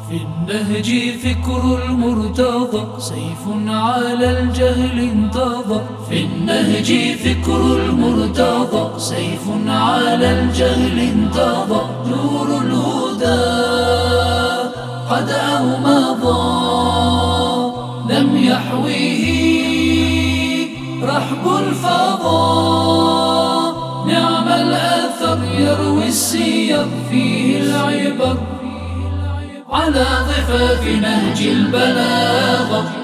في النهج فكر المرتضى سيف على الجهل انتضى. في النهج فكر المرتضى سيف على الجهل انتضى. نور الهدى قد أومضى لم يحويه رحب الفضاء. نعم الأثر يروي السير فيه العبر على ضفاف نهج البلاغة.